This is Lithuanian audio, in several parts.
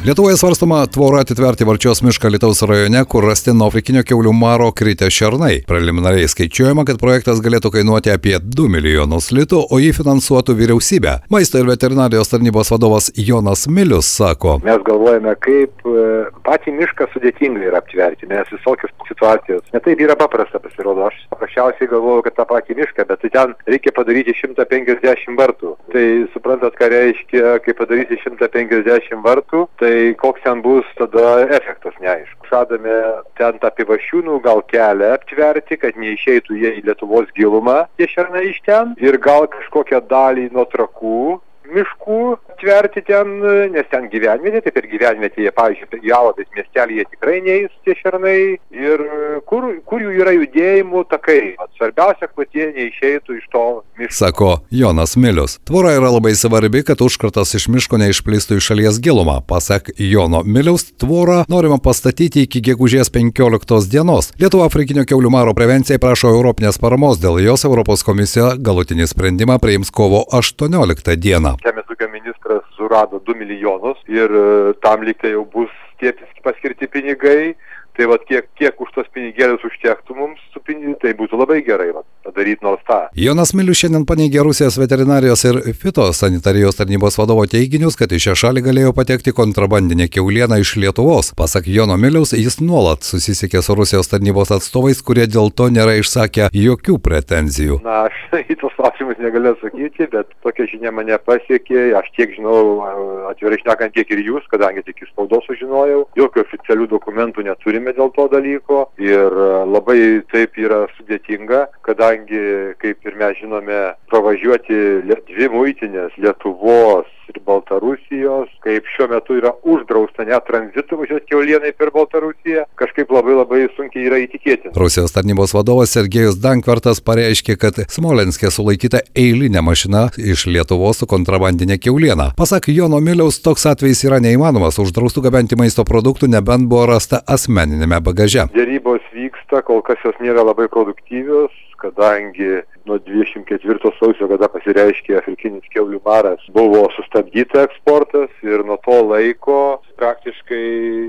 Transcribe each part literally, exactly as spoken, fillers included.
Lietuvoje svarstoma tvora atitverti Valčios mišką Alytaus rajone, kur rasti nuo afrikinio kiaulių maro kritę šernai. Preliminariai skaičiuojama, kad projektas galėtų kainuoti apie du milijonus litų, o jį finansuotų vyriausybė. Maisto ir veterinarijos tarnybos vadovas Jonas Milius sako: Mes galvojame, kaip patį mišką sudėtingai yra aptverti, nes visokios situacijos. Ne taip yra paprasta, pasirodo. Aš paprasčiausiai galvoju, kad tą patį mišką, bet ten reikia padaryti šimtą penkiasdešimt vartų. Tai suprantat, ką reiškia, kai padaryti šimtą penkiasdešimt vartų, tai koks ten bus tada efektas neaišku. Žadame ten tą pivašiūnų gal kelią aptverti, kad neišeitų jie į Lietuvos gilumą, tie šernai iš ten, ir gal kažkokią dalį nuo Trakų miškų tverti ten, nes ten gyvenvietė, taip ir gyvenvietėje, pavyzdžiui, Jalovės miestelėje tikrai neis tie šernai, ir kur, kur jų yra judėjimų takai. Svarbiausia, kad jie neišeitų iš to miško. Sako Jonas Milius. Tvora yra labai svarbi, kad užkratas iš miško neišplistų į šalies gilumą. Pasak Jono Miliaus, tvorą norima pastatyti iki gegužės penkioliktos dienos. Lietuva afrikinio kiaulių maro prevencijai prašo europinės paramos, dėl jos Europos komisija galutinį sprendimą priims kovo aštuonioliktą dieną. Žemės ūkio ministras surado du milijonus ir tam lygtai jau bus tie paskirti pinigai. Tai vat kiek, kiek už tos pinigėlius užtektų mums su pinigų, tai būtų labai gerai vat, padaryti nors tą. Jonas Milius šiandien paneigė Rusijos veterinarijos ir fitosanitarijos tarnybos vadovo teiginius, kad į šią šalį galėjo patekti kontrabandinė kiauliena iš Lietuvos. Pasak Jono Miliaus, jis nuolat susisiekė su Rusijos tarnybos atstovais, kurie dėl to nėra išsakę jokių pretenzijų. Na, aš į tos klausimus negaliu atsakyti, bet tokia žinia mane pasiekė. Aš tiek žinau, atvirai šnekant, tiek ir jūs, kadangi tik iš spaudos sužinojau. Jokių oficialių dokumentų neturime dėl to dalyko, ir labai taip yra sudėtinga, kadangi, kaip ir mes žinome, pravažiuoti dvi muitinės Lietuvos ir Baltarusijos, kaip šiuo metu yra uždrausta net tranzitu važiuoti kiaulienai per Baltarusiją, kažkaip labai labai sunkiai yra įtikėtina. Rusijos tarnybos vadovas Sergejus Dankvartas pareiškė, kad Smolenske sulaikyta eilinė mašina iš Lietuvos su kontrabandinė kiauliena. Pasak Jono Miliaus, toks atvejis yra neįmanomas, uždraustų gabenti maisto produktų nebent buvo rasta asmeninėme bagaže. Dėrybos vyksta, kol kas jos nėra labai produktyvios, kadangi nuo dvidešimt ketvirto sausio, kada pasireiškė afrikinis kiaulių maras, buvo sustabdyta eksportas, ir nuo to laiko praktiškai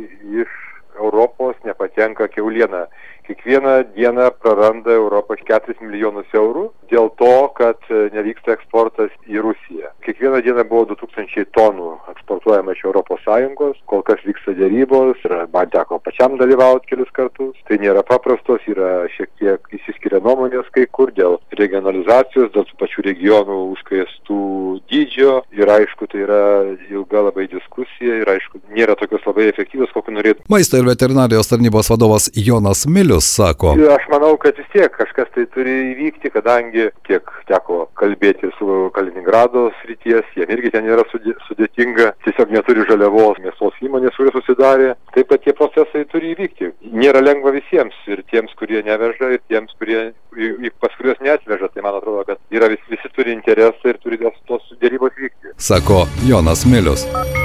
iš Europos nepatenka kiauliena. Kiekvieną dieną praranda Europos keturis milijonus eurų dėl to, kad nevyksta eksportas į Rusiją. Kiekvieną dieną buvo du tūkstančiai tonų eksportuojama iš Europos Sąjungos, kol kas vyksta dėrybos ir man teko pačiam dalyvauti kelis kartus. Tai nėra paprastos, yra šiek tiek išsiskiria nuomonės kai kur dėl regionalizacijos, dėl tų pačių regionų užkrėstų dydžio, ir aišku, tai yra ilga labai diskusija, ir aišku, nėra tokios labai efektyvios, kokiu norėtų. Maisto ir veterinarijos tarnybos vadovas Jonas Milius sako: Aš manau, kad vis tiek kažkas tai turi įvykti, kadangi kiek teko kalbėti su Kaliningrado srities, jiem irgi ten yra sudėtinga, tiesiog neturi žaliavos mėsos įmonės, kurie susidarė, taip pat tie procesai turi įvykti. Nėra lengva visiems, ir tiems, kurie neveža, ir tiems, kurie pas kuriuos neatveža. Tai man atrodo, kad yra vis, visi turi interesą ir turi tos dėrybos vykti. Sako Jonas Milius.